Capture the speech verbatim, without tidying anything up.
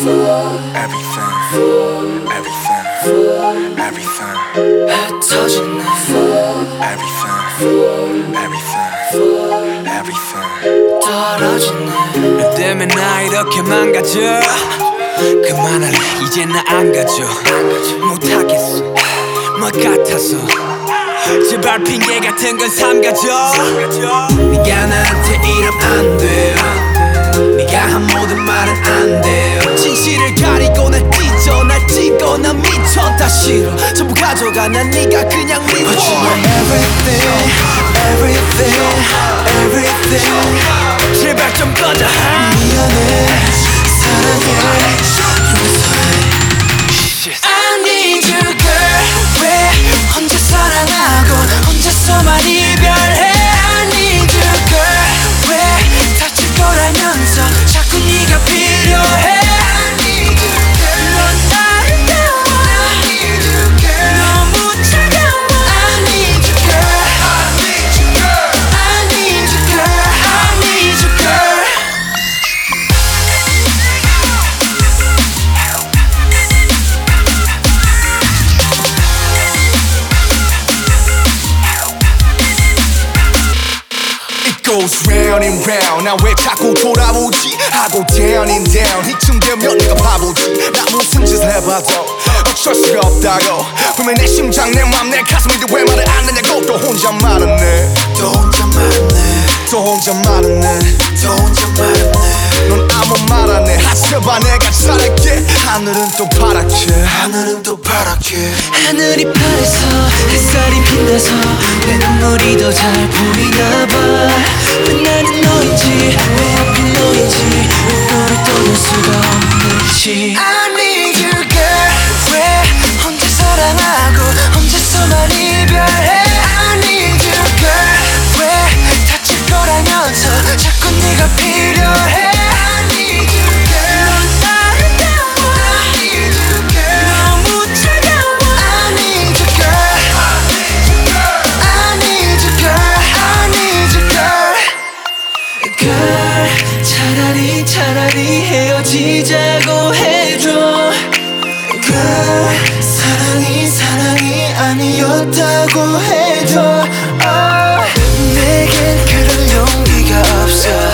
everything, everything, everything 흩어지네 everything, everything, everything 떨어지네 너 때문에 나 이렇게 망가져 그만할래 이제 나 안 가져 못하겠어 뭐 같아서 제발 핑계 같은 건 삼가져 네가 나한테 이러면 안 돼요 네가 한 모든 말은 안 돼요 진실을 가리고 날 찢어 날 찢고 난 미쳐 다 싫어 전부 가져가 난 네가 그냥 미워 But you are everything, everything, everything 제발 좀 꺼져 미안해 사랑해 용서해 I need you girl 왜 혼자 사랑하고 혼자서만 이별해 I need you girl 왜 다칠 거라면서 자꾸 네가 필요해 I need you girl 넌 아름다워 I need you girl 너무 차가워 I need you girl I need you girl I need you girl I need you girl goes round and round 나 왜 자꾸 돌아오지 하고 down and down 이쯤 되면 내가 바보지 나 무슨 짓을 해봐도 어쩔 수가 없다고 분명 내 심장 내 맘 내 가슴인데 왜 말을 안 하냐고 또 혼자 말았네 또 혼자 말았네 또 혼자 말았네 또 혼자 말았네 넌 아무 말 안 해 하셔봐 내가 잘할게 하늘은 또 파랗게 하늘은 또 파랗게 하늘이 파래서 햇살이 빛나서 내 눈물이 더 잘 보이나 봐왜 나는 너인지 왜 하필 너인지 너를 떠날 수가 없는지 I need you girl 왜 혼자 사랑하고 혼자서만 이별해 I need you girl 왜 다칠 거라면서 자꾸 네가 필요해 I need you girl 넌 아름다워 I need you girl 너무 차가워 I need you girl I need you girl I need you girl girl 차라리 차라리 헤어지자고 해줘 girl 사랑이 사랑이 아니었다고 해줘 oh, 내겐 그럴 용기가 없어